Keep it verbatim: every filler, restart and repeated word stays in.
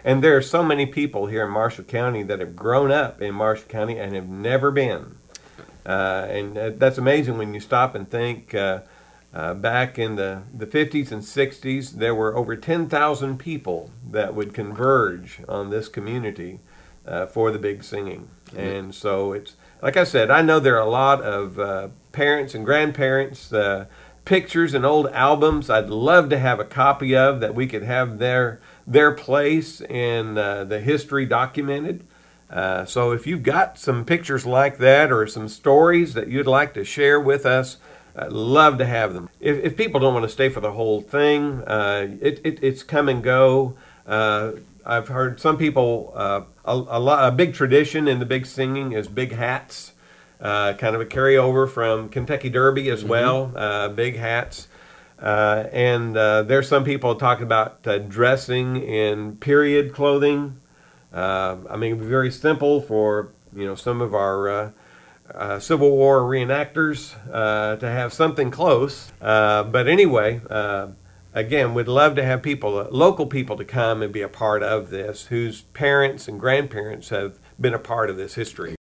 And there are so many people here in Marshall County that have grown up in Marshall County and have never been. Uh, and uh, that's amazing when you stop and think. Uh, uh, back in the, the fifties and sixties, there were over ten thousand people that would converge on this community uh, for the big singing. Mm-hmm. And so it's, like I said, I know there are a lot of uh, parents and grandparents, uh, pictures and old albums I'd love to have a copy of that we could have their, their place in uh, the history documented. Uh, so if you've got some pictures like that or some stories that you'd like to share with us, I'd love to have them. If, if people don't want to stay for the whole thing, uh, it, it, it's come and go. Uh, I've heard some people, uh, a, a, lot, a big tradition in the big singing is big hats, uh, kind of a carryover from Kentucky Derby as mm-hmm. well, uh, big hats. Uh, and uh, there's some people talking about uh, dressing in period clothing. Uh, I mean, very simple for, you know, some of our uh, uh, Civil War reenactors uh, to have something close. Uh, but anyway, uh, again, we'd love to have people, uh, local people to come and be a part of this, whose parents and grandparents have been a part of this history.